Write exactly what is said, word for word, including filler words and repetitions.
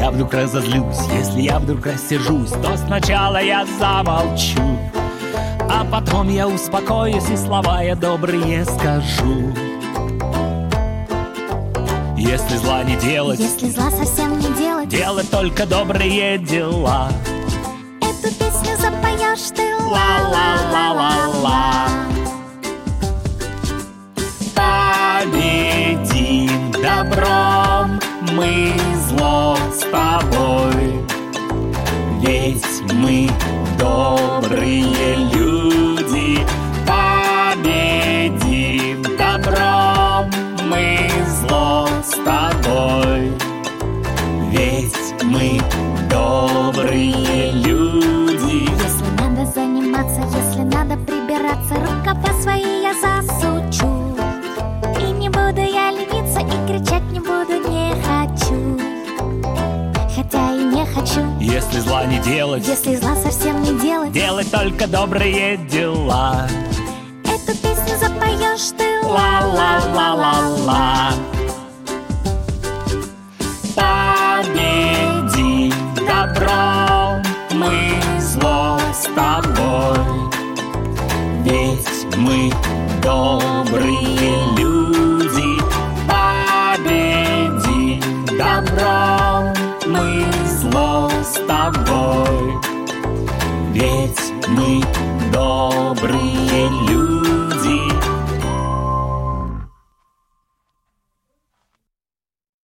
я вдруг разозлюсь, если я вдруг рассержусь, то сначала я замолчу, а потом я успокоюсь и слова я добрые скажу. Если зла не делать, если зла совсем не делать, делать только добрые дела, эту песню запоешь ты ла-ла-ла-ла-ла. Победим добром мы зло с тобой, ведь мы добрые люди. Победим добром мы зло с тобой, ведь мы добрые люди. Если надо заниматься, если надо прибираться, рукава свои я засучу. И не буду я лениться, и кричать не буду, не хочу, хотя и не хочу. Если зла не делать, если зла совсем не делать, делать только добрые дела, эту песню запоешь ты ла-ла-ла-ла-ла. Победим добром мы зло с тобой, ведь мы добрые люди. Победим добром мы зло с тобой, ведь мы добрые люди.